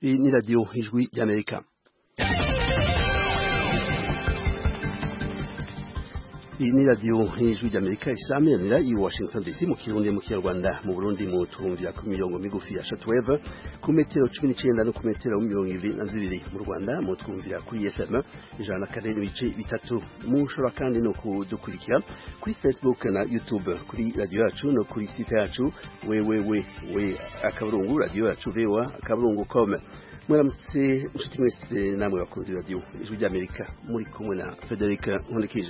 Iyi ni radiyo ijwi ry'Amerika. Iyi ni radiyo ijwi ry'Amerika isamirira i Washington DC mu Kirundi mu Kinyarwanda mu Burundi mu tumvira ku mirongo migufi ya shortwave ku metero 19 no ku metero 22 mu Rwanda mu twumvira kuri FM 104.3 mushobora kandi no kudukurikira kuri Facebook na YouTube kuri radio yacu no kuri site yacu www.radio.com. Mwaramutse inshuti mwese namwe bakunzi radio ijwi ry'Amerika muri kumwe na Frederic Nkundikije.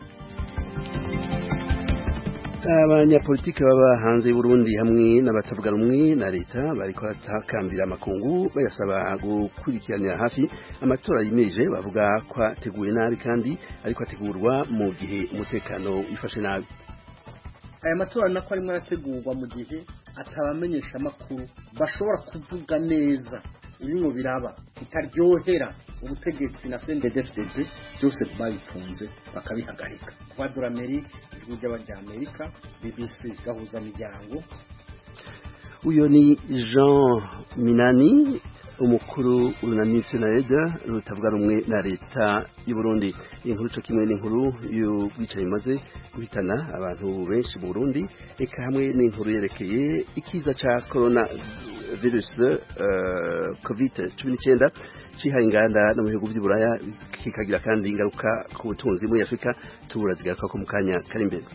Abanyapolitiki baba hanze y'Uburundi hamwe n'abatavuga rumwe na leta bariko batakambira amakungu bayasaba gukurikiranira hafi amatora yimeje bavuga ko ateguye nabi kandi ariko ategurwa mu gihe umutekano wifashe nabi. Aya matora nako arimo arategurwa mu gihe atabamenyesha makuru bashobora kuvuga neza ibintu biraba bitaryohera ubutegetsi na CNDD-FDD byose babifunze bakabihagarika. Kwadura Amerika, ijwi ry'Amerika, BBC gahuza miryango. Uyo ni Jean Minani umukuru urunani Senareda rutavuga rumwe na leta y'u Burundi. Inkuru cyo kimwe n'inkuru y'ubwicanyi maze guhitana abantu benshi mu Burundi eka hamwe n'inkuru yerekeye ikiza ca corona virus COVID-19 cihaye inganda no mu bihugu by'Uburaya kikagira kandi ingaruka ku butunzi muri Afrika turazigaruka ko mu kanya kari imbere.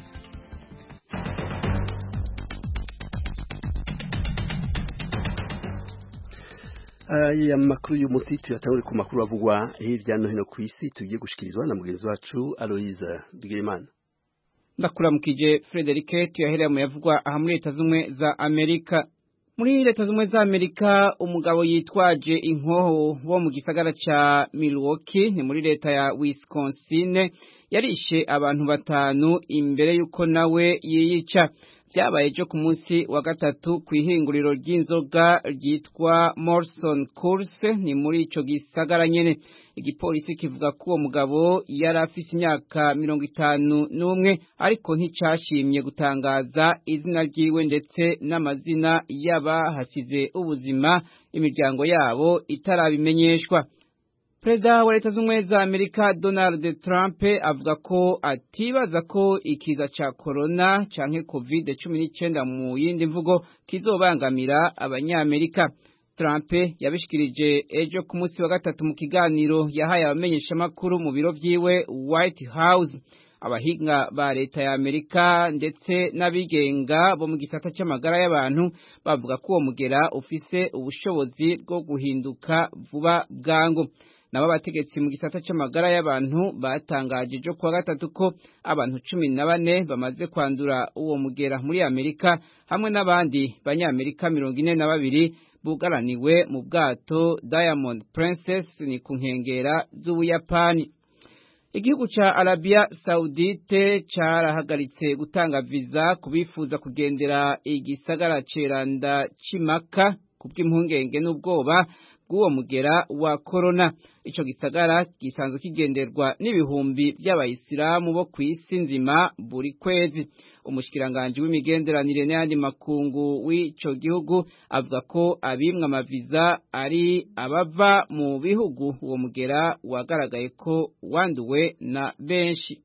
Aya makuru y'umusiti yatangwe ku makuru avugwa hirya no hino ku isi tugiye gushikirizwa na mugenzi wacu Aloise Bigimana. Ndakuramukije Frederic tuyahereye mu yavugwa aha muri Leta Zunze za Amerika. Muri Leta Zunze za Amerika umugabo yitwaje inkoho wo mu gisagara ca Milwaukee ni muri leta ya Wisconsin yarishe abantu batanu imbere yuko nawe yiyica. Byabaye ejo ku munsi wa gatatu ku ihinguriro ry'inzoga ryitwa Molson Coors ni muri ico gisagara nyene. Igipolisi kivuga ko uwo mugabo yari afise imyaka 51 ariko nticashimye gutangaza izina ryiwe ndetse n'amazina y'abahasize ubuzima imiryango yabo itarabimenyeshwa. Perezida wa Leta Zunze za Amerika Donald Trump avuga ko atibaza ko ikiza ca corona canke COVID-19 mu yindi mvugo kizobangamira abanyamerika. Trump yabishikirije ejo ku munsi wa gatatu mu kiganiro yahaye abamenyesha makuru mu biro vyiwe White House. Abahinga ba leta ya Amerika ndetse n'abigenga bo mu gisata c'amagara y'abantu bavuga ko uwo mugera ufise ubushobozi bwo guhinduka vuba bwangu. Nabo bategetsi mu gisata c'amagara y'abantu batangaje ejo kuwa gatatu ko abantu 14 bamaze kwandura uwo mugera muri Amerika hamwe n'abandi banyamerika 42 bugaraniwe mu bwato Diamond Princess ni ku nkengera z'Ubuyapani. Igihugu ca Arabia Saudite carahagaritse gutanga visa kubifuza kugendera igisagara ceranda c'Imaka kubw'impungenge n'ubwoba bw'uwo mugera wa corona. Ico gisagara gisanzwe kigenderwa n'ibihumbi by'abayisilamu bo kw'isi nzima buri kwezi. Umushikiranganje w'imigenderanire n'andi makungu w'ico gihugu avuga ko abimwe amaviza ari abava mu bihugu uwo mugera wagaragaye ko wanduwe na benshi.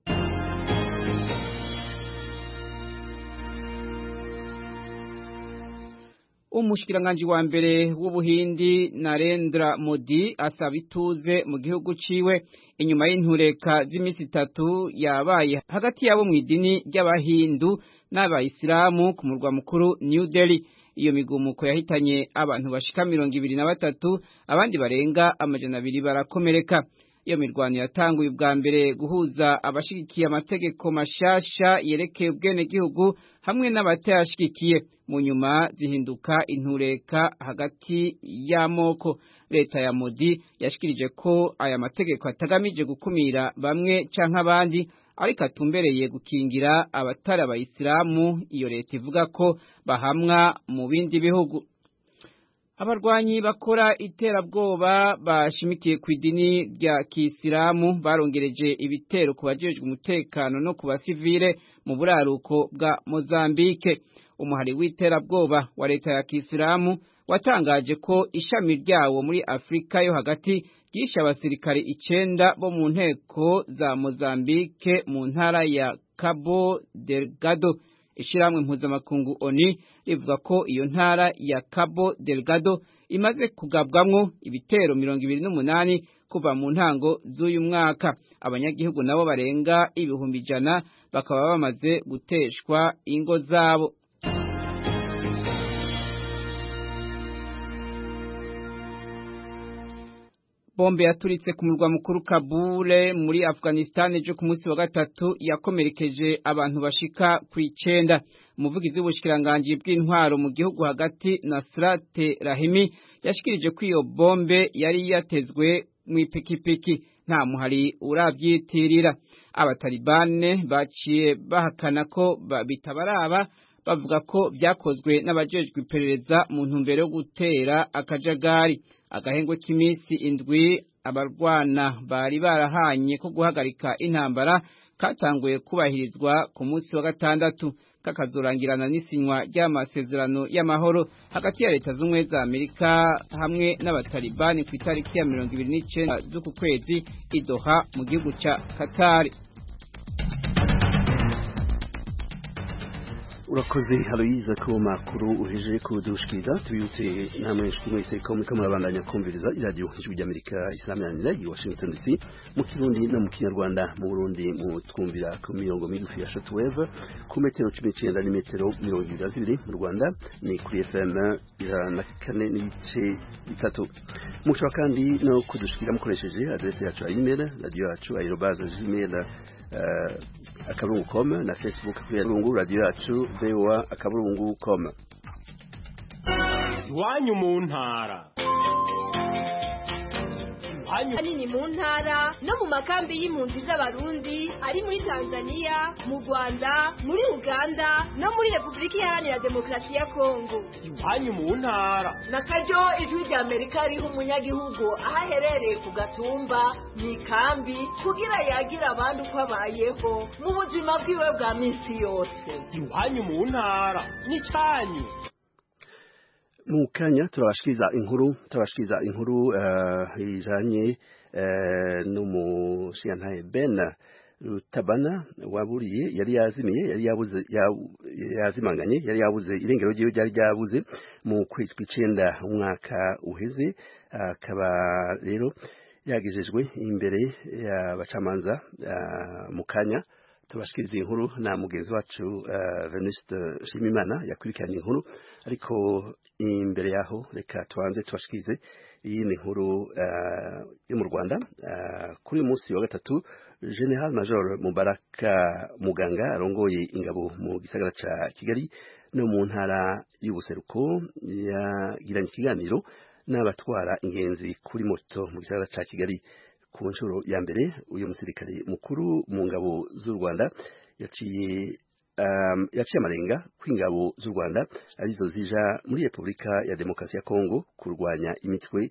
Umushikiranganje wa mbere w'Ubuhindi Narendra Modi asaba ituze mu gihugu ciwe inyuma y'intureka z'imisi 3 yabaye hagati yabo mu idini ry'abahindu n'abayisilamu ku murwa mukuru New Delhi. Iyo migumuko yahitanye abantu bashika 23 abandi barenga 200 barakomereka. Iyo mirwano yatanguye ubwa mbere guhuza abashigikiye amategeko mashasha yerekeye ubwene gihugu hamwe n'abatayashigikiye mu nyuma zihinduka intureka hagati y'amoko. Leta ya Modi yashikirije ko aya mategeko atagamije gukumira bamwe canke abandi ariko atumbereye gukingira abatari abayisilamu. Iyo leta ivuga ko bahamwa mu bindi bihugu. Abarwanyi bakora iterabwoba bashimikiye ku idini rya Kisilamu barongereje ibitero ku bajejwe umutekano no ku basivile mu buraruko bwa Mozambique. Umuhari w'iterabwoba wa leta ya Kisilamu watangaje ko ishami ryawo muri Afrika yo hagati ryishe abasirikare 9 bo mu nteko za Mozambique mu ntara ya Cabo Delgado. Ishiramwe mpuzamakungu ONU rivuga ko iyo ntara ya Cabo Delgado imaze kugabwamwo ibitero 28 kuva mu ntango z'uyu mwaka. Abanyagihugu nabo barenga 100,000 bakaba bamaze guteshwa ingo zabo. Bombe yaturitse ku murwa mukuru Kabul muri Afghanistan ejo ku munsi wa gatatu yakomerekeje abantu bashika ku 9. Umuvugizi w'ubushikiranganje bw'intwaro mu gihugu hagati Nasrat Rahimi yashikirije ko iyo bombe yari yatezwe mu ipikipiki nta muhari uravyitirira. Abatalibane baciye bahakana ko bitabaraba bavuga ko vyakozwe n'abajejwe iperereza mu ntumbero yo gutera akajagari. Agahengwe k'imisi 7 abarwana bari barahanye ko guhagarika intambara katanguye kubahirizwa ku munsi wa gatandatu kakazorangirana n'isinywa ry'amasezerano y'amahoro hagati ya leta z'umwe za Amerika hamwe n'abatalibani ku itariki ya 29 z'uku kwezi i Doha mu gihugu ca Qatar. Urakoze Aloise ko makuru uheje kudushikira tubiyutse namwe mwese ko murabandanya kumviriza iradio Ijwi ry'Amerika isamanira i Washington DC mu Kirundi no mu Kinyarwanda. Mu Burundi mu twumvira ku mirongo migufi ya shortwave ku metero 19 na metero 22. Mu Rwanda ni kuri FM 4.3. Mushobora kandi no kudushikira mukoresheje adresse yacu ya email radio yacu @gmail akaburungu.com na Facebook kuri radio yacu VOA akaburungu.com. Iwanyu mu ntara. Hanini mu ntara no mu makambi y'impunzi z'abarundi ari muri Tanzania, mu Rwanda, muri Uganda no muri Republika Iharanira Demokarasi ya Kongo. Iwanyu mu ntara. Nakaryo Ijwi ry'Amerika riho umunyagihugu ahaherereye ku gatumba mu kambi kugira yagira abandi uko abayeho mu buzima bwiwe bwa minsi yose. Iwanyu mu ntara ni cyanyu. Mukanya turabashikiriza inkuru ijanye n'umushiyantahe Ben Rutabana waburiye yari yabuze irengero ryiwe ryari ryabuze mu kwezi kw'icenda umwaka uheze, akaba rero yagejejwe imbere y'abacamanza. Mukanya tubashikiriza inkuru na mugenzi wacu Venuste Shimimana yakurikiranye inkuru, ariko imbere yaho reka tubanze tubashikirize iyi ni inkuru yo mu Rwanda. Kuri uyu munsi wa gatatu General Major Mubaraka Muganga arongoye ingabo mu gisagara ca Kigali no mu ntara y'ubuseruko yagiranye ikiganiro n'abatwara ingenzi kuri moto mu gisagara ca Kigali. Ku nshuro ya mbere uyu musirikare mukuru mu ngabo z'u Rwanda yaciye amarenga kw'ingabo z'u Rwanda arizo zija muri Republika ya Demokarasi ya Kongo kurwanya imitwe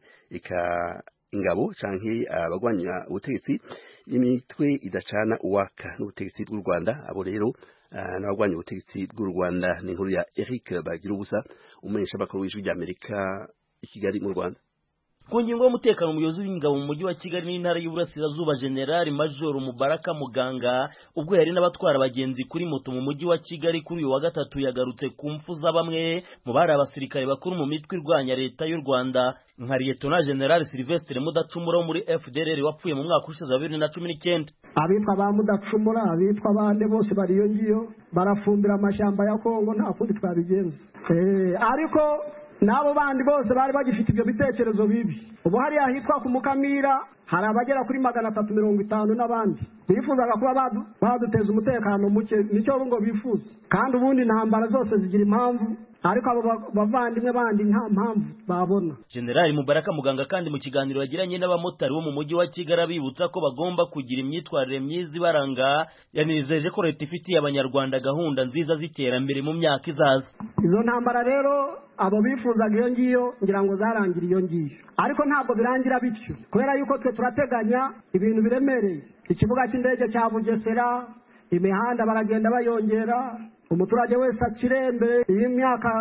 ingabo canke abagwanya ubutegetsi, imitwe idacana uwaka n'ubutegetsi bw'u Rwanda. Abo rero n'abagwanya ubutegetsi bw'u Rwanda ni inkuru ya Eric Bagirubusa umumenyesha makuru w'Ijwi ry'Amerika i Kigali mu Rwanda. Ku ngingo y'umutekano umuyobozi w'ingabo mu mujyi wa Kigali n'intara y'Uburasirazuba General Major Mubaraka Muganga ubwo yari n'abatwara abagenzi kuri moto mu mujyi wa Kigali kuri uyu wa gatatu yagarutse ku mfu za bamwe mu bari abasirikare bakuru mu mitwe irwanya leta y'u Rwanda nka Lieutenant General Sylvestre Mudacumura wo muri FDLR wapfuye mu mwaka ushize wa 2019. Abitwa ba Mudacumura abitwa bande bose bariyo ngiyo barafumbira amashamba ya Kongo nta kundi twabigenza. Ariko nabo bandi bose bari bagifite ibyo bitekerezo bibi. Ubu hari ahitwa ku Mukamira hari abagera kuri 350 n'abandi bifuzaga kuba baduteza umutekano muke, nicyo ngo bifuza. Kandi ubundi intambara zose zigira impamvu, ariko abo bavandimwe bandi nta mpamvu babona. General Mubaraka Muganga kandi mu kiganiro yagiranye n'abamotari bo mu mujyi wa Kigali bibutsa ko bagomba kugira imyitwarire myiza ibaranga, yanizeje ko leta ifitiye abanyarwanda gahunda nziza z'iterambere mu myaka izaza. Izo ntambara rero abo bifuzaga iyo ngiyo ngira ngo zarangira iyo ngiyo, ariko ntabwo birangira bityo, kubera yuko twe turateganya ibintu biremereye. Ikibuga cy'indege cya Bugesera, imihanda baragenda bayongera, umuturage wese akirembe y'imyaka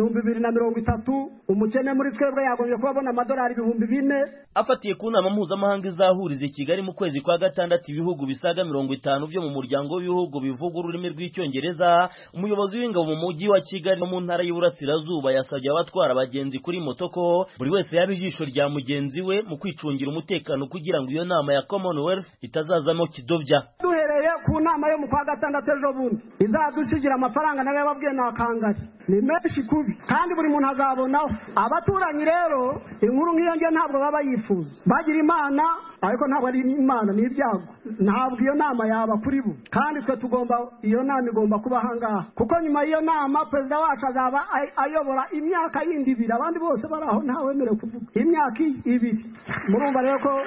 2030 umukene muri twebwe yagombye kubabona amadolari 4,000. Afatiye ku nama mpuzamahanga izahuriza i Kigali mu kwezi kwa gatandatu ibihugu bisaga 50 byo mu muryango w'ibihugu bivuga ururimi rw'icyongereza, umuyobozi w'ingabo mu mujyi wa Kigali no mu ntara y'Iburasirazuba yasabye abatwara abagenzi kuri moto ko buri wese yaba ijisho rya mugenzi we mu kwicungira umutekano kugira ngo iyo nama ya Commonwealth itazazamo kidobya. Duhereye ku nama yo mu kwa gatandatu ejo bundi izadusigira amafaranga nawe yababwiye nakangari ni menshi kubi kandi buri muntu azabonaho. Abaturanyi rero inkuru nk'iyo nge ntabwo baba yifuza, bagira imana ariko ntabwo ari imana, ni ibyago. Ntabwo iyo nama yaba kuri bo kandi twe tugomba, iyo nama igomba kuba ahangaha kuko nyuma y'iyo nama perezida wacu azaba ayobora imyaka yindi 2, abandi bose baraho ntawemerewe kuvuga imyaka 2. Murumva rero ko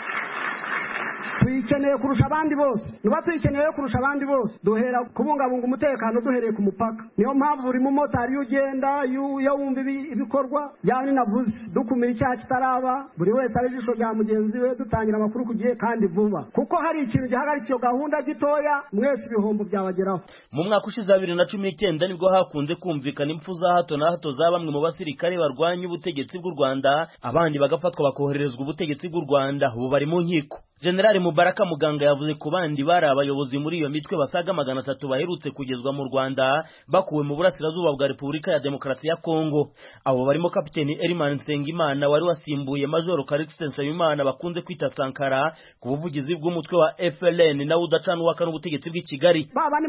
tuyikeneye kurusha abandi bose, nuba tuyikeneye kurusha abandi bose. Duhera kubungabunga umutekano duhereye ku mupaka. Niyo mpamvu buri mumotari ugenda yo wumva ibikorwa yani navuze dukumira icyaha kitaraba, buri wese ari ijisho rya mugenzi we, dutangira amakuru ku gihe kandi vuba kuko hari ikintu gihagarikiye gahunda gitoya mwese ibihombo byabageraho. Mu mwaka ushize 2019 nibwo hakunze kumvikana impfu za hato na hato za bamwe mu basirikare barwanya ubutegetsi bw'u Rwanda, abandi bagafatwa bakohererezwa ubutegetsi bw'u Rwanda, ubu bari mu nkiko. General Mubaraka Muganga yavuze ku bandi bari abayobozi muri iyo mitwe basaga 300 baherutse kugezwa mu Rwanda bakuwe mu burasirazuba bwa Repubulika ya Demokarasi ya Kongo. Abo barimo Kapiteni Eliman Nsengimana wari wasimbuye Major Calixte Nsabimana bakunze kwita Sankara ku buvugizi bw'umutwe wa FLN na udacanwaka n'ubutegetsi bw'i Kigali. Baba ni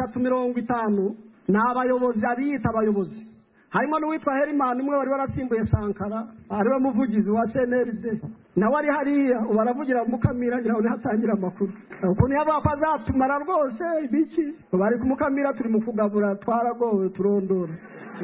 350 na abayobozi abiyita abayobozi, harimo n'uwitwa Herimani umwe wari warasimbuye Sankara ariwe muvugizi wa CNRD, nawe ari hariya baravugira Mukamira ngira ngo hatangira amakuru ukuntu yabapazatumara rwose ibiki bari kumukamira turi mu kugabura twaragowe turondora.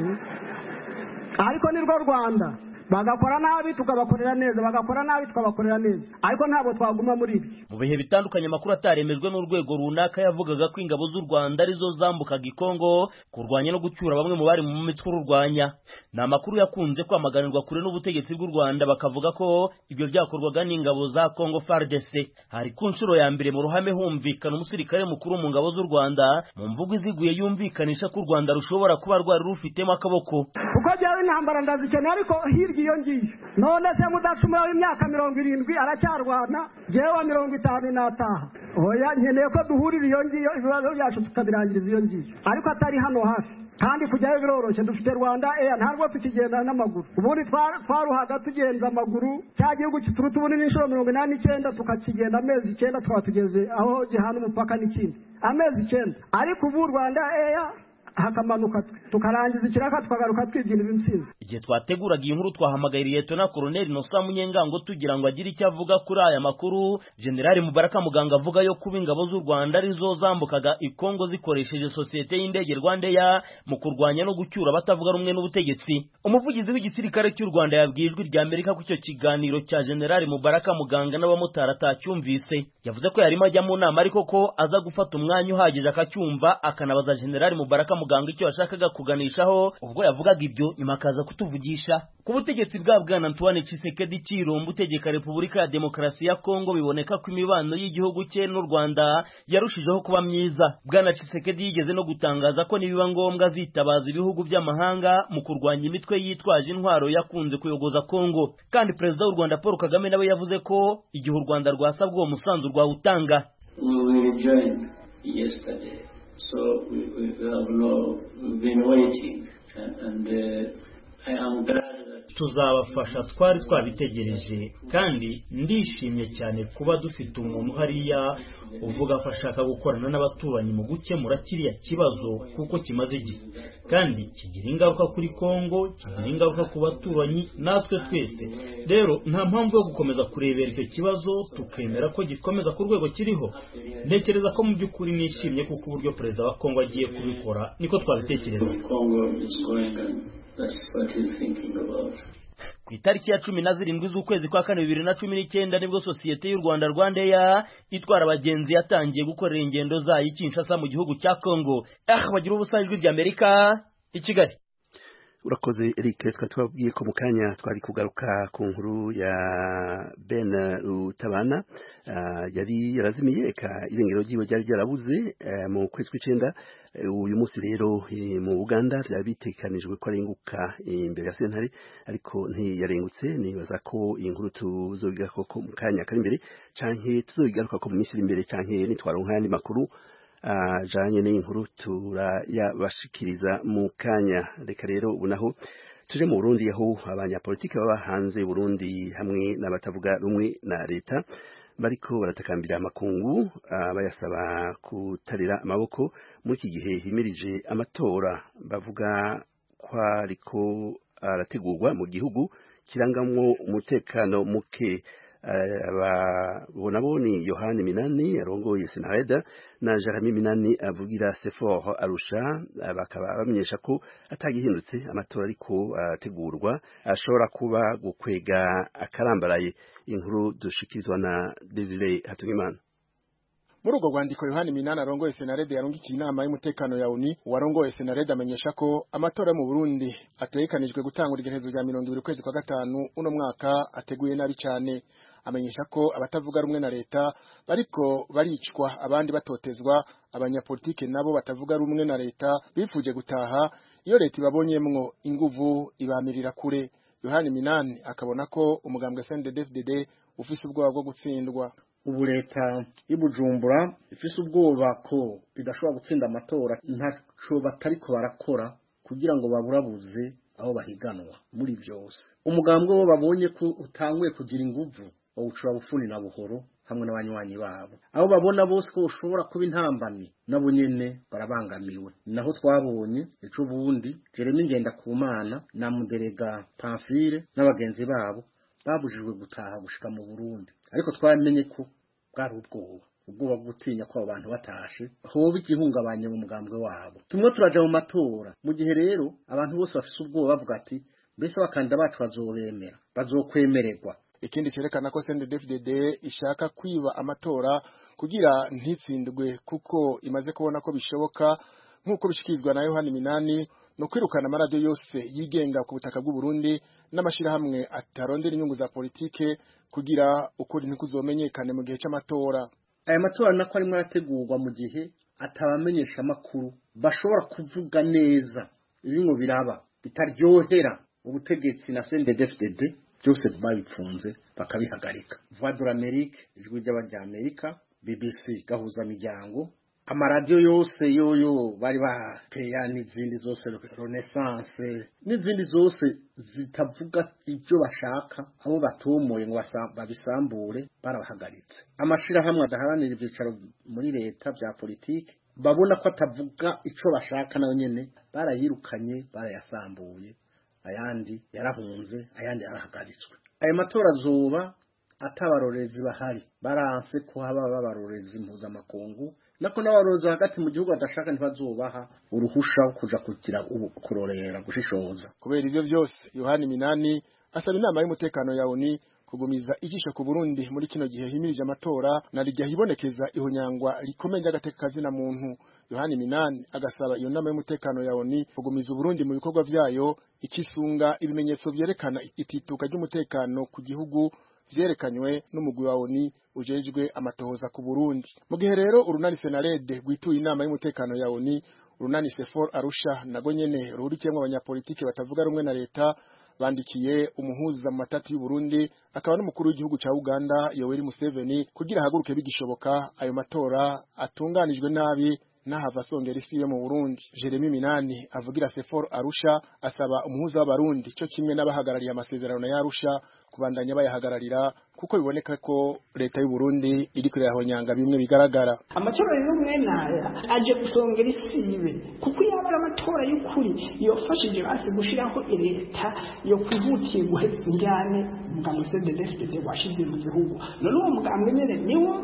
Ariko ni rwo Rwanda, bagakora nabi tukabakorera neza, bagakora nabi tukabakorera neza, ariko ntabwo twaguma muri ibi. Mu bihe bitandukanye amakuru ataremejwe n'urwego runaka yavugaga ko ingabo z'u Rwanda arizo zambukaga i Kongo kurwanya no gucyura bamwe mu bari mu mitwe urwanya. Ni amakuru yakunze kwamaganirwa kure n'ubutegetsi bw'u Rwanda, bakavuga ko ibyo byakorwaga n'ingabo za Kongo FARDC. Hari ku nshuro ya mbere mu ruhame humvikana umusirikare mukuru mu ngabo z'u Rwanda mu mvugo iziguye yumvikanisha ko u Rwanda rushobora kuba rwari rufitemo akaboko. Kuko jyawe intambara ndazikeneye ariko hirya iyo ngiyo none se mudacumura w'imyaka 70 aracyarwana, jewe 50 nataha. Oya nkeneye ko duhurira iyo ngiyo ibibazo byacu tukabirangiriza iyo ngiyo, ariko atari hano hafi kandi kujyayo biroroshye. Dufite Rwanda ntabwo tukigenda n'amaguru, ubundi twaruhaga tugenza amaguru, cya gihugu kituruta ubunini inshuro 89 tukakigenda amezi 9 twaba tugeze aho gihana umupaka n'ikindi amezi 9, ariko ubu Rwanda hakamanuka tukarangiza ikiraka tukagaruka twibyinira intsinzi. Igihe twateguraga iyi nkuru twahamagariye Lieutenant Colonel Innocent Munyengango tugira ngo agire icyo avuga kuri aya makuru. General Mubaraka Muganga avuga yo kuba ingabo z'u Rwanda arizo zambukaga i Kongo zikoresheje sosiyete y'indege Rwandair mu kurwanya no gucyura batavuga rumwe n'ubutegetsi. Umuvugizi w'igisirikare cy'u Rwanda yabwiye Ijwi rya Amerika ko icyo kiganiro cya General Mubaraka Muganga n'abamotari atacyumvise. Yavuze ko yarimo ajya mu nama ariko ko aza gufata umwanya uhagije akacyumva akanabaza General Mubaraka Muganga icyo yashakaga kuganishaho ubwo yavugaga ibyo, nyuma akaza kutuvugisha. Ku butegetsi bwa Bwana Antoine Tshisekedi Tshilombo utegeka Repubulika ya Demokarasi ya Kongo biboneka ko imibano y'igihugu cye n'u Rwanda yarushijeho kuba myiza. Bwana Tshisekedi yigeze no gutangaza ko nibiba ngombwa azitabaza ibihugu by'amahanga mu kurwanya imitwe yitwaje intwaro yakunze kuyogoza Kongo. Kandi Perezida w'u Rwanda Paul Kagame nawe yavuze ko igihe u Rwanda rwasabwa uwo musanzu rwawutanga. So we have been waiting and I am glad that tuzabafasha, twari twabitegereje kandi ndishimye cyane kuba dufite umuntu hariya uvuga ko ashaka gukorana n'abaturanyi mu gukemura kiriya kibazo kuko kimaze igihe kandi kigira ingaruka kuri Kongo, kigira ingaruka ku baturanyi natwe twese. Rero nta mpamvu yo gukomeza kurebera icyo kibazo tukemera ko gikomeza ku rwego kiriho. Ntekereza ko mu by'ukuri nishimye kuko uburyo perezida wa Kongo agiye kubikora niko twabitekereza. Ku itariki ya 17 z'ukwezi kwa 2019 nibwo sosiyete y'u Rwanda Rwandair itwara abagenzi yatangiye gukorera ingendo zayo i Kinshasa mu gihugu cya Kongo. Bagira ubusanzwe Ijwi rya Amerika i Kigali. urakoze Eric twabwiye ko mukanya twari kugaruka ku nkuru ya Ben Rutabana yari yarazimiye eka irengero ryiwe ryari ryarabuze mu kwezi kw'icenda uyu munsi rero mu Uganda byari bitekanijwe ko arenguka imbere ya sentare ariko ntiyarengutse nibaza ko iyi nkuru tuzobigaruka ko mu kanya kari imbere canke tuzobigaruka ko mu minsi iri imbere canke nitwaronka ayandi makuru janye n'inkuru turayabashikiriza mu kanya. Reka rero ubunaho tuje mu Burundi aho abanyapolitiki baba hanze Burundi hamwe n'abatavuga rumwe na leta bariko baratakambira amakungu bayasaba kutarira amaboko muri iki gihe himirije amatora bavuga ko ariko arategurwa mu gihugu kirangamwo umutekano muke. Bonaboni Yohani Minani arongoye Senareda na Jeremy Minani avugira Sefor Arusha bakaba bamenyesha ko atagihindutse amatora ariko ategurwa ashobora kuba gukwega akarambaraye. Inkuru dushikirizwa na Desire Hatungimana. Muri urwo rwandiko Yohani Minani arongoye Senarede yarungikiye inama y'umutekano ya ONU warongoye Senarede amenyesha ko amatora mu Burundi ategekanijwe gutangura igerezo rya 20 kwezi kwa gatanu uno mwaka ateguye nabi cyane. Amenyesha ko abatavuga rumwe na leta bariko baricwa abandi batotezwa, abanyapolitike nabo batavuga rumwe na leta bifuje gutaha iyo leta ibabonyemwo inguvu ibamirira kure. Yohani Minani akabona ko umugambwe CNDD-FDD ufise ubwoba bwo gutsindwa. Ubu leta y'Ibujumbura ifise ubwoba ko bidashobora gutsinda amatora ntaco batariko barakora kugira ngo baburabuze aho bahiganwa muri byose. Umugambwe wo babonye ko utanguye kugira inguvu bawucura bufuni na buhoro hamwe n'abanywanyi babo. Aho babona bose ko ushobora kuba intambamyi nabo nyene barabangamiwe. Naho twabonye ejo bundi Jeremy Ngendakumana na Muderega Pamphile n'abagenzi babo babujijwe gutaha gushika mu Burundi. Ariko twamenye ko bwari ubwoba gutinya ko abantu batashe hoba igihungabanye mu mugambwe wabo. Tumwe turaja mu matora mu gihe rero abantu bose bafise ubwoba bavuga ati mbese bakanda bacu bazobemera bazokwemererwa. Ikindi cerekana ko CNDD-FDD ishaka kwiba amatora kugira ntitsindwe kuko imaze kubona ko bishoboka nkuko bishikirizwa na Yohani Minani no kwirukana amaradiyo yose yigenga ku butaka bw'u Burundi n'amashirahamwe atarondera inyungu za politike kugira ukuri ntikuzomenyekane mu gihe c'amatora. Aya matora nako arimo arategurwa mu gihe atabamenyesha makuru bashobora kuvuga neza ibingo biraba bitaryohera ubutegetsi na CNDD-FDD byose babipfunze bakabihagarika. Voix de l'Amérique ijwi ry'Abanyamerika, BBC gahuza miryango, amaradiyo yose yoyo bari bapeya n'izindi zose Renaissance n'izindi zose zitavuga ibyo bashaka abo batomoye ngo babisambure barabahagaritse. Amashirahamwe adaharanira ibyicaro muri leta bya politike babona ko atavuga ico bashaka nayo nyene barayirukanye barayasambuye, ayandi yarahunze ayandi yarahagaritswe. Ayo matora azoba atabarorezi bahari baranse ko haba babarorezi mpuzamakungu nako n'abarozi hagati mu gihugu adashaka ntibazobaha uruhusha kuja kugira kurorera gushishoza. Kubera ivyo vyose Yohani Minani asaba inama y'umutekano ya ONU kugumiza ijisho ku Burundi muri kino gihe himirije amatora na rijya hibonekeza ihonyangwa rikomeye ry'agateka kazina muntu. Yohani Minani agasaba iyo nama y'umutekano ya ONU kugumiza Burundi mu bikorwa vyayo ikisunga ibimenyetso vyerekana itituka ry'umutekano ku gihugu vyerekanywe n'umugwi wa ONU ujejwe amatohoza ku Burundi. Mu gihe rero urunani Senarede gwituye inama y'umutekano ya ONU, urunani Sefor Arusha nago nyene ruhurikiyemwo abanyapolitike batavuga rumwe na leta bandikiye umuhuza mu matati y'u Burundi akaba n'umukuru w'igihugu ca Uganda Yoweri Museveni kugira haguruke bigishoboka ayo matora atunganijwe nabi n'ahava songera isibe mu Burundi. Jeremy Minani avugira Sefor Arusha asaba umuhuza w'abarundi cyo kimwe n'abahagarariye amasezerano ya Arusha kubandanya bayahagararira kuko biboneka ko leta y'u Burundi iri kurahonyanga bimwe bigaragara. Amatora y'umwe naya aje gusongera isibe kuko yabara amatora y'ukuri yofashije basi gushiraho leta yo kwihutiye guheza injyane umugambi CNDD-FDD washize mu gihugu. None uwo mugambi nyene niwo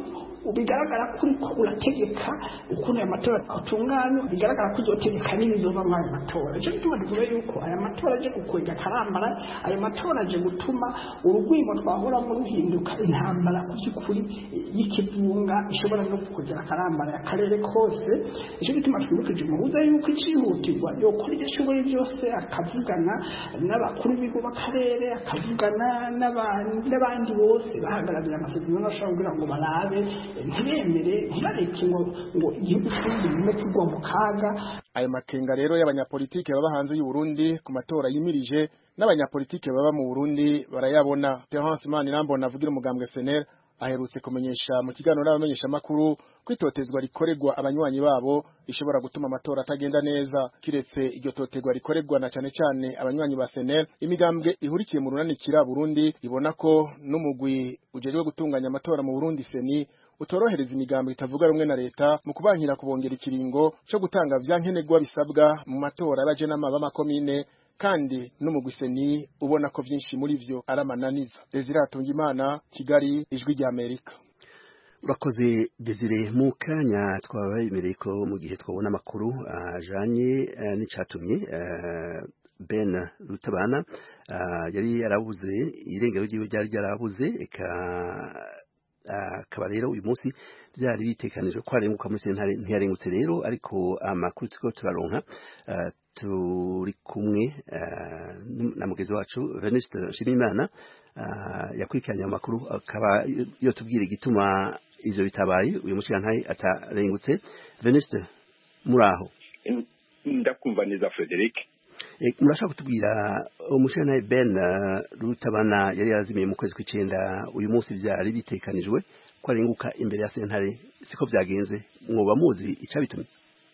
bigaragara ko uriko urategeka ukuntu aya matora atunganywa, bigaragara ko uzotegeka n'ibizova muri aya matora. Icyo gituma tuvuga yuko aya matora aje gukwega akarambara, aya matora aje gutuma urugwimo twahoramo ruhinduka intambara ku by'ukuri y'ikivunga ishobora no kugera akarambara akarere kose. Icyo gituma twibukije umuhuza yuko icihutirwa yokora ibyo ashoboye byose, akavugana n'abakuru b'ibigo b'akarere, akavugana n'abandi bose bahagararira amasezerano ashobora kugira ngo barabe ntibemere ntibareke ngo igihugu cy'uburundi birimo kugwa mu kaga. Ayo makenga rero y'abanyapolitike baba hanze y'u Burundi ku matora yimirije n'abanyapolitike baba mu Burundi barayabona. Terence Manirambona avugira umugambwe SNL aherutse kumenyesha mu kiganiro n'abamenyesha makuru kwitotezwa rikoregwa abanywanyi babo ishobora gutuma amatora atagenda neza. Kiretse iryo totegwa rikoregwa na cane cane abanywanyi ba SNL, imigambwe ihurikiye mu runanikira Burundi ibona ko n'umugwi ujejwe gutunganya amatora mu Burundi seni utorohereza imigambwe itavuga rumwe na leta mu kubankira kubongera ikiringo cyo gutanga vyankenerwa bisabwa mu matora y'abaje n'amakomine, kandi n'umugwi seni ubona ko vyinshi muri vyo aramananiza. Desire Hatungimana, Kigali, Ijwi rya Amerika. Urakoze Desire. Mu kanya twabayemereye ko mu gihe twabona amakuru ajanye n'icatumye Ben Rutabana yari yarabuze irengero ryiwe ryari ryarabuze akaba rero uyu munsi byari bitekanijwe ko arenguka muri sentare, ntiyarengutse rero, ariko amakuru turiko turaronka turi kumwe na mugezi wacu Venuste Nshimiyimana yakwikiranye amakuru, akaba yotubwira igituma ivyo bitabaye uyu mushikantahe atarengutse. Venuste, muraho? Ndakumva neza Frederic. Murashaka kutubwira umushikantahe Ben Rutabana yari yazimiye mu kwezi kw'icenda, uyu munsi vyari bitekanijwe ko arenguka imbere ya sentare, siko vyagenze? Mwoba muzi icabitumye?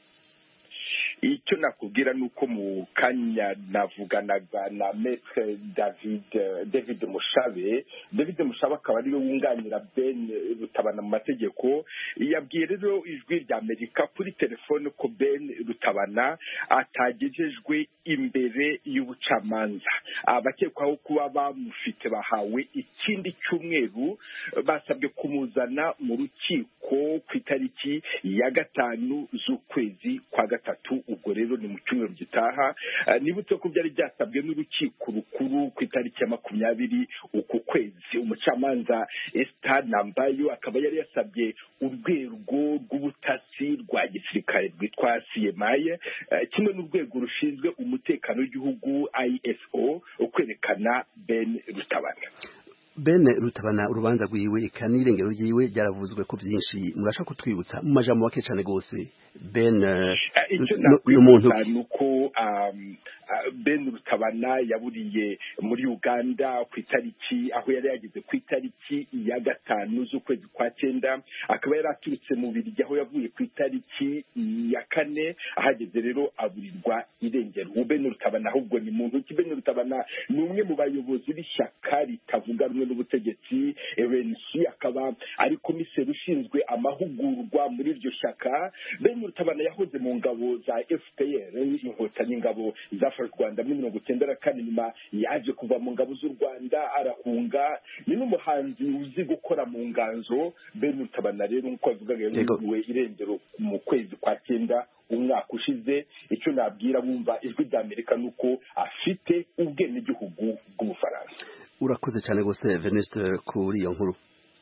Icyo nakubwira nuko mu kanya navuganaga na Maître David Mushabe. David Mushabe akaba ariwe wunganira Ben Rutabana mu mategeko. Yabwiye rero Ijwi rya Amerika kuri telefone ko Ben Rutabana atagejejwe imbere y'ubucamanza. Abakekwaho kuba bamufite bahawe ikindi cyumweru, basabwe kumuzana mu rukiko ku itariki ya 5 z'ukwezi kwa gatatu. Ubwo rero ni mu cyumweru gitaha. Nibutse ko byari byasabwe n'urukiko rukuru ku itariki ya 20 uku kwezi. Umucamanza Esther Nambayo akaba yari yasabye urwego rw'ubutasi rwa gisirikare rwitwa CMI kimwe n'urwego rushinzwe umutekano w'igihugu ISO kwerekana Ben Rutabana. Ben Rutabana urubanza rwiwe kanirengero ryiwe ryaravuzwe ko byinshi, murashaka kutwibutsa mu majambo make cyane gose Ben n'umuntu nuko Ben Rutabana yaburiye muri Uganda ku itariki, aho yari yageze ku itariki ya 5 z'ukwezi kwa 9, akaba yari aturutse mu Birigi aho yavuye ku itariki ya 4, ahageze rero aburirwa irengero. Ben Rutabana ahubwo ni muntu ki? Ben Rutabana ni umwe mu bayobozi b'ishyaka ritavuga rumwe n'ubutegetsi RNC, akaba ari komiseri ushinzwe amahugurwa muri iryo shyaka. Ben Rutabana yahoze mu ngabo za FPR, inkotanyi, ingabo zafashe Rwanda muri 1994, nyuma yaje kuva mu ngabo z'u Rwanda arahunga. Ni n'umuhanzi uzi gukora mu nganzo. Ben Rutabana rero nkuko avugaga yaburiwe irengero mu kwezi kwa 9 umwaka ushize. Icyo nabwira bumva Ijwi rya Amerika nuko afite ubwenegihugu bw'Ubufaransa. Urakoze cyane gose Venuste kuri iyo nkuru.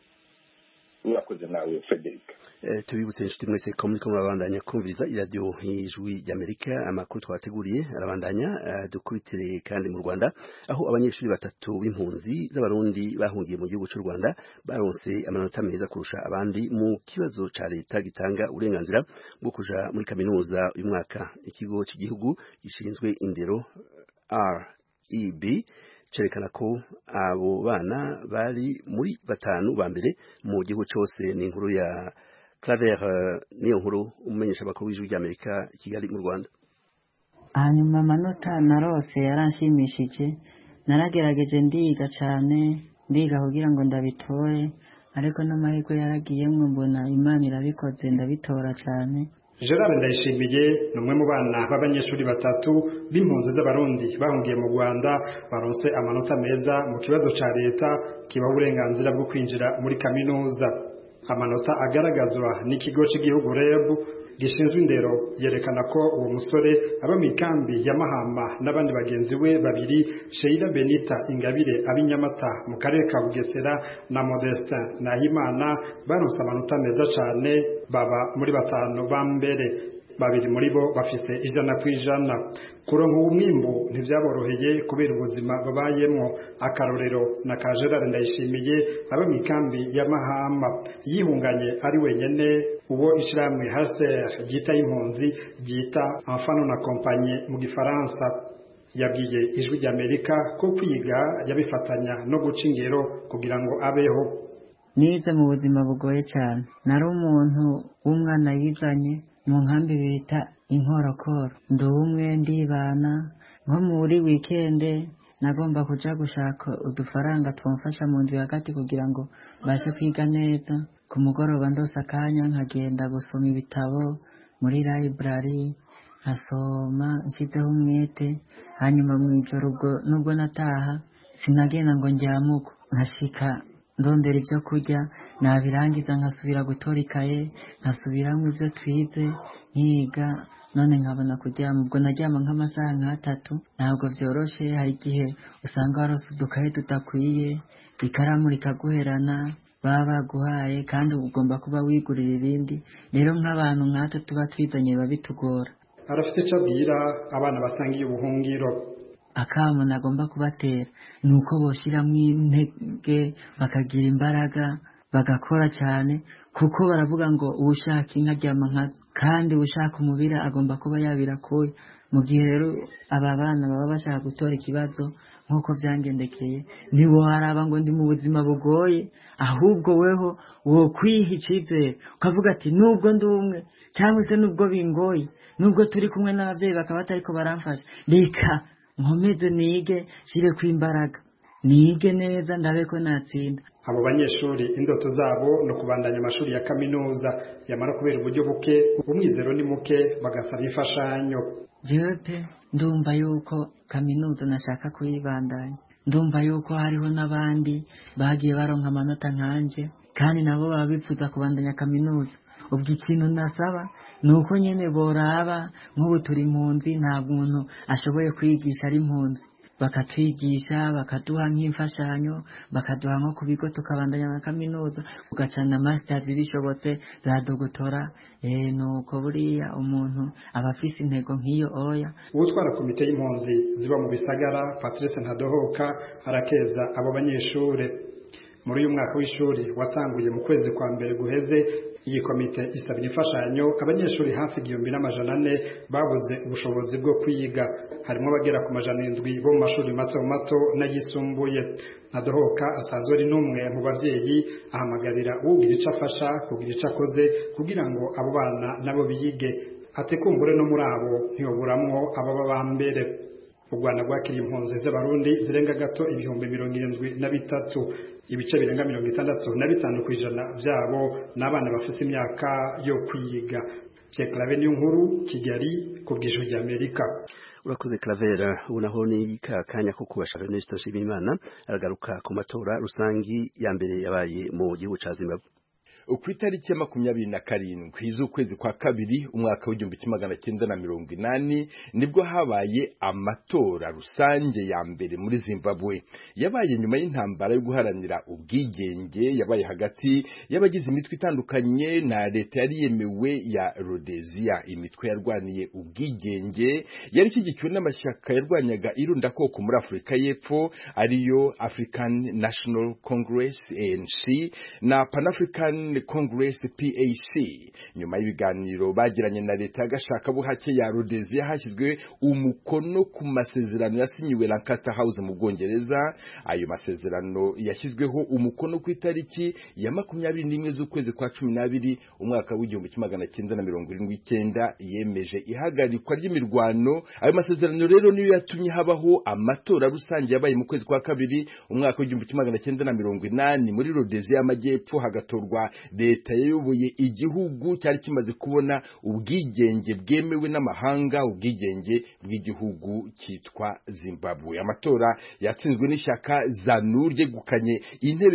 Urakoze nawe Frederic. Tubibutse inshuti mwese ko muri murabandanya kumviriza iradiyo Ijwi ry'Amerika. Amakuru twabateguriye arabandanya. Dukurikire kandi mu Rwanda aho abanyeshuri batatu b'impunzi z'abarundi bahungiye mu gihugu cy'u Rwanda baronse amanota meza kurusha abandi mu kibazo ca leta gitanga uburenganzira bwo kuja muri kaminuza uyu mwaka. Ikigo cy'igihugu gishinzwe indero REB cerekana ko abo bana bari muri 5 ba mbere mu gihugu cyose. Ni inkuru ya Claver niyo nkuru umenyesha bakuru w'Ijwi ry'Amerika Kigali mu Rwanda. Hanyuma amanota narose yaranshimishije, naragerageje ndiga cyane, ndiga kugira ngo ndabitore, ariko n'amahirwe yaragiyemwe mbona Imana irabikoze ndabitora cyane. Gerard Ndayishimiye ni umwe mu bana b'abanyeshuri batatu b'impunzi z'abarundi bahungiye mu Rwanda baronse amanota meza mu kibazo ca leta kibaha uburenganzira bwo kwinjira muri kaminuza. amanota agaragazwa n'ikigo cy'igihugu REB gishinzwe indero yerekana ko uwo musore aba mu ikambi ya Mahama n'abandi bagenzi we babiri Sheila Benita Ingabire ab'inyamata mu karere ka Bugesera na Modestin Nahimana baronse amanota meza cyane baba muri batanu ba mbere babiri muri bo bafise 100%. Kuronka umwimbu ntivyaboroheye kubera ubuzima babayemo. Akarorero na ka Gerard Ndayishimiye aba mu ikambi ya Mahama yihunganye ari wenyene uwo ishiramwe HCR ryita impunzi ryita enfant na compagnie mu gifaransa. Yabwiye Ijwi ry'Amerika ko kwiga yabifatanya no guca ingero kugira ngo abeho. Nize mu buzima bugoye cyane, nari umuntu w'umwana yizanye mu nkambi bita inkorokoro, ndi umwe ndibana, nko muri weekend nagomba kuja gushaka udufaranga twamfasha mu ndwi hagati kugira ngo bashe kwiga neza. Ku mugoroba ndose akanya nkagenda gusoma ibitabo muri library, nkasoma nshizeho umwete, hanyuma mu ijoro nubwo nataha sinagenda ngo njyamuko, nkashika ndondera ibyo kurya, nabirangiza nkasubira gutora ikaye, nkasubiramo ibyo twize nkiga, none nkabona kuryama. Ubwo naryama nk'amasaha nk'atatu, ntabwo byoroshe. Hari igihe usanga warose udukaye tudakwiye, ikaramu rikaguherana baba baguhaye, kandi ugomba kuba wigurira ibindi. Rero nk'abantu nkatwe tuba twizanye biba bitugora. Arafite icyo abwira abana basangiye ubuhungiro. Akamo nagomba kubatera nuko boshiramo intege, bakagira imbaraga, bagakora cyane, kuko baravuga ngo ushaka inka aryama nkazo, kandi ushaka umubira agomba kuba yabirakuye. Mu gihe rero aba bana baba bashaka gutora ikibazo nk'uko byangendekeye, ntiwoharaba ngo ndi mu buzima bugoye, ahubwo weho wo kwiha icyizere ukavuga ati nubwo ndi umwe cyangwa se nubwo bingoye, nubwo turi kumwe n'ababyeyi bakaba batariko baramfasha, reka nkomeze nige, shire kw'imbaraga, nige neza ndabe ko natsinda. Abo banyeshuri indoto zabo no kubandanya amashuri ya kaminuza, yamara kubera uburyo buke umwizero ni muke bagasaba imfashanyo. Jewe pe ndumva yuko kaminuza nashaka kuyibandanya, ndumva yuko hariho n'abandi bagiye baronka amanota nkanje kandi nabo baba bifuza kubandanya kaminuza. Ubwo ikintu nasaba nuko nyene boraba, nk'ubu turi impunzi, nta muntu ashoboye kwigisha ari impunzi, bakatwigisha, bakaduha nk'imfashanyo, bakaduha nko ku bigo tukabandanya na kaminuza, ugacana masters bishobotse, za dogotora. Nuko buriya umuntu aba afise intego nk'iyo oya. Utwara komite y'impunzi ziba mu bisagara Patrice Ntadohoka arakeza abo banyeshure. Muri uyu mwaka w'ishuri watanguye mu kwezi kwa mbere guheze, iyi komite isabira imfashanyo abanyeshuri hafi 1400 babuze ubushobozi bwo kwiga, harimo abagera ku 700 bo mu mashuri mato mato n'ayisumbuye. Ntadohoka asanzwe ari n'umwe mu bavyeyi, ahamagarira ugira ico afasha kugira ico akoze kugira ngo abo bana nabo biyige, atekumbure no muri abo ntiyoburamwo ababa ba mbere. U Rwanda rwakiriye impunzi z'abarundi zirenga gato 73,000, ibice birenga 65% byabo n'abana bafite imyaka yo kwiga. Claver Niyonkuru, Kigali, ku bw'Ijwi ry'Amerika. Urakoze Claver. Unaho ni kanya ko kubashaka Ernest Nshimiyimana aragaruka ku matora rusangi ya mbere yabaye mu gihugu ca Zimbabwe. Ku itariki ya 27 z'ukwezi kwa kabiri umwaka w'1980 nibwo habaye amatora rusange ya mbere muri Zimbabwe. Yabaye nyuma y'intambara yo guharanira ubwigenge yabaye hagati y'abagize imitwe itandukanye na leta yari yemewe ya Rhodesia. Imitwe yarwaniye ubwigenge yari ishyigikiwe n'amashyaka yarwanyaga irundakoko muri Afurika y'Epfo, ariyo African National Congress ANC na Pan African Congress PAC. Nyuma y'ibiganiro bagiranye na leta y'agashaka buhake ya Rhodesia, hashyizwe umukono ku masezerano yasinyiwe Lancaster House mu Bwongereza. Ayo masezerano yashyizweho umukono ku itariki ya 21 z'ukwezi kwa 12 umwaka w'1979, yemeje ihagarikwa ry'imirwano. Ayo masezerano rero niyo yatumye habaho amatora rusange yabaye mu kwezi kwa kabiri umwaka w'1980 muri Rhodesia y'Amajyepfo, hagatorwa leta yayoboye igihugu cyari kimaze kubona ubwigenge bwemewe n'amahanga, ubwigenge bw'igihugu cyitwa Zimbabwe. Amatora yatsinzwe n'ishyaka ZANU ryegukanye intebe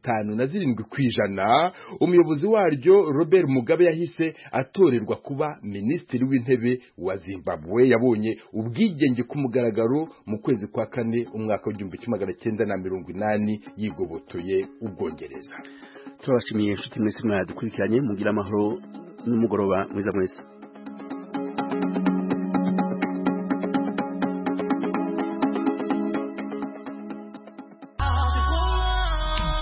57%. Umuyobozi waryo Robert Mugabe yahise atorerwa kuba minisitiri w'intebe wa Zimbabwe. Yabonye ubwigenge ku mugaragaro mu kwezi kwa kane umwaka w'1980 yigobotoye Ubwongereza. Turabashimiye inshuti mwese mwadukurikiranye, mugira amahoro n'umugoroba mwiza mwese.